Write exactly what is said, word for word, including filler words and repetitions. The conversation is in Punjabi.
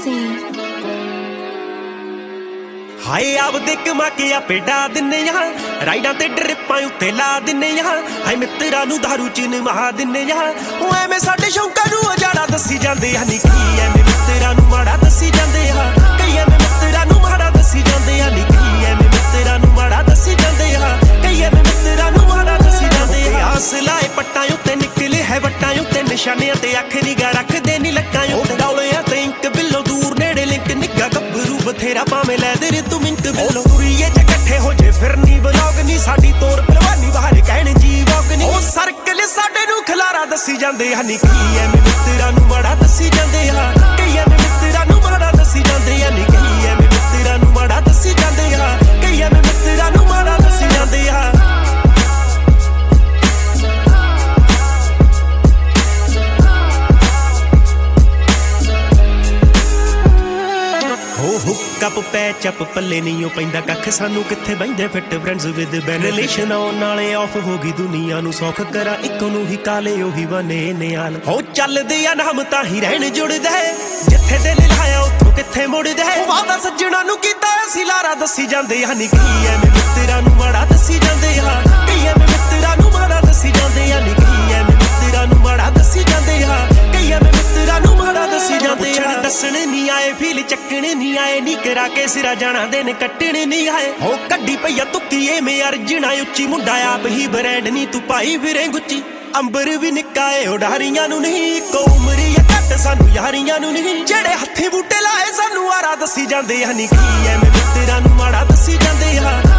ਹਾਏ ਆਪਦੇ ਕਮਾ ਕੇ ਆਪੇ ਡਾ ਦਿੰਨੇ ਆ ਰਾਈਡਾਂ ਤੇ ਡਰਿੱਪਾਂ ਉੱਤੇ ਲਾ ਦਿੰਨੇ ਆ ਹਾਏ ਮਿੱਤਰਾਂ ਨੂੰ ਦਾਰੂ ਚ ਨਮਾ ਦਿੰਨੇ ਆ ਉਹ ਐਵੇਂ ਸਾਡੇ ਸ਼ੌਂਕਾਂ ਨੂੰ ਉਜਾੜਾ ਦੱਸੀ ਜਾਂਦੇ ਆ ਨੀ ਕੀ ਐਵੇਂ ਮਿੱਤਰਾਂ ਨੂੰ ਮਾੜਾ ਦੱਸੀ ਜਾਂਦੇ ਆ ਕਈ ਐਵੇਂ ਮਿੱਤਰਾਂ ਨੂੰ ਮਾੜਾ ਦੱਸੀ ਜਾਂਦੇ ਆ ਨੀ ਕੀ ਐਵੇਂ ਮਿੱਤਰਾਂ ਨੂੰ ਮਾੜਾ ਦੱਸੀ ਜਾਂਦੇ ਆ ਕਈ ਐਵੇਂ ਮਿੱਤਰਾਂ ਨੂੰ ਮਾੜਾ ਦੱਸੀ ਜਾਂਦੇ ਆ ਆਸ ਲਾਏ ਪੱਟਾਂ ਉੱਤੇ ਨਿਕਲੇ ਹੈ ਵੱਟਾਂ ਉੱਤੇ ਨਿਸ਼ਾਨਿਆਂ ਤੇ ਅੱਖ ਨਿਗਾ ਰੱਖਦੇ ਨੀ ਲੱਕਾਂ ਉੱਤੇ ਡੌਲਿਆਂ ਤੇ ਇੰਕ ਬਿੱਲੋ ਦੂਰ ਨੇੜੇ ਲਿੰਕ ਨਿੱਗਾ ਗੱਭਰੂ ਬਥੇਰਾ ਭਾਵੇਂ ਲੈ ਦੇ ਤੂੰ ਮਿੰਟ ਬਿੱਲੋ ਤੁਰੀਏ ਚ ਇਕੱਠੇ ਹੋ ਜੇ ਫਿਰ ਨੀ ਬਲੌਗ ਨੀ ਸਾਡੀ ਤੋਰ ਪਹਿਲਵਾਨੀ ਬਾਹਰ ਕਹਿਣ ਜੀ ਵੋਕ ਨੀ ਉਹ ਸਰਕਲ ਸਾਡੇ ਨੂੰ ਖਲਾਰਾ ਦੱਸੀ ਜਾਂਦੇ ਆ ਨੀ ਕੀ ਐਵੇਂ ਮਿੱਤਰਾਂ ਨੂੰ ਮਾੜਾ ਦੱਸੀ ਜਾਂਦੇ ਆ ਕਈ ਐਵੇਂ ਮਿੱਤਰਾਂ ਨੂੰ ਮਾੜਾ ਦੱਸੀ ਜਾਂਦੇ ਆ ਨੀ ਕਈ ਐਵੇਂ ਮਿੱਤਰਾਂ ਨੂੰ ਮਾੜਾ ਦੱਸੀ ਜਾਂਦੇ ਆ ਕਈ ਐਵੇਂ ਮਿੱਤਰਾਂ ਨੂੰ ਮਾੜਾ ਦੱਸੀ ਜਾਂਦੇ ਆ ਕੱਪ ਪੈ ਚੱਪ ਪੱਲੇ ਨਹੀਂ ਉਹ ਪੈਂਦਾ ਕੱਖ ਸਾਨੂੰ ਕਿੱਥੇ ਬੈਂਦੇ ਫਿੱਟ ਫਰੈਂਡਸ ਵਿਦ ਬੈਨ ਰਿਲੇਸ਼ਨ ਆਉਣ ਨਾਲੇ ਆਫ ਹੋ ਗਈ ਦੁਨੀਆ ਨੂੰ ਸੌਖ ਕਰਾਂ ਇੱਕੋ ਨੂੰ ਹੀ ਕਾਲੇ ਉਹੀ ਬਨੇ ਨਿਆਲ ਹੋ ਚੱਲਦੇ ਆ ਨਾਮ ਤਾਂ ਹੀ ਰਹਿਣ ਜੁੜਦਾ ਜਿੱਥੇ ਦਿਲ ਲਾਇਆ ਉੱਥੋਂ ਕਿੱਥੇ ਮੁੜਦਾ ਵਾਦਾ ਸੱਜਣਾ ਨੂੰ ਕੀਤਾ ਅਸੀਂ ਲਾਰਾ ਦੱਸੀ ਜਾਂਦੇ ਆ ਨੀ ਕੀ ਐਵੇਂ ਮਿੱਤਰਾਂ ਨੂੰ ਮਾੜਾ ਦੱਸੀ ਜਾਂਦੇ ਆ ਕਈ ਐਵੇਂ ਮਿੱਤਰਾਂ ਨੂੰ ਮਾੜਾ ਦੱਸੀ ਜਾਂਦੇ ਆ ਨੀ ਕੀ ਐਵੇਂ ਮਿੱਤਰਾਂ ਨੂੰ ਮਾੜਾ ਦੱਸੀ ਜਾਂਦੇ ਆ ਕਈ ਐਵੇਂ ਮਿੱਤਰਾਂ ਨੂੰ ਮਾੜਾ ਦੱਸੀ ਜਾਂਦੇ ਆ ਦੱਸਣ ਨੀ ਆਏ ਫੀਲ ਚੱਕਣ ਨੀ ਆਏ ਨੀ ਕਰਾ ਕੇ ਸਿਰਾ ਜਾਣਾ ਦਿਨ ਕੱਟਣ ਨੀ ਆਏ ਹੋ ਕੱਢੀ ਪਈਆ ਤੁੱਕੀ ਐਵੇਂ ਅਰਜਣਾ ਉੱਚੀ ਮੁੰਡਾ ਆਪ ਹੀ ਬ੍ਰੈਂਡ ਨੀ ਤੂੰ ਪਾਈ ਫਿਰੇ ਗੁੱਚੀ ਅੰਬਰ ਵੀ ਨਿੱਕਾ ਏ ਉਡਾਰੀਆਂ ਨੂੰ ਨਹੀਂ ਇੱਕੋ ਉਮਰੀ ਆ ਘੱਟ ਸਾਨੂੰ ਯਾਰੀਆਂ ਨੂੰ ਨਹੀਂ ਜਿਹੜੇ ਹੱਥੀ ਬੂਟੇ ਲਾਏ ਸਾਨੂੰ ਆਰਾ ਦੱਸੀ ਜਾਂਦੇ ਆ ਨੀ ਕੀ ਐਵੇਂ ਮਿੱਤਰਾਂ ਨੂੰ ਮਾੜਾ ਦੱਸੀ ਜਾਂਦੇ ਆ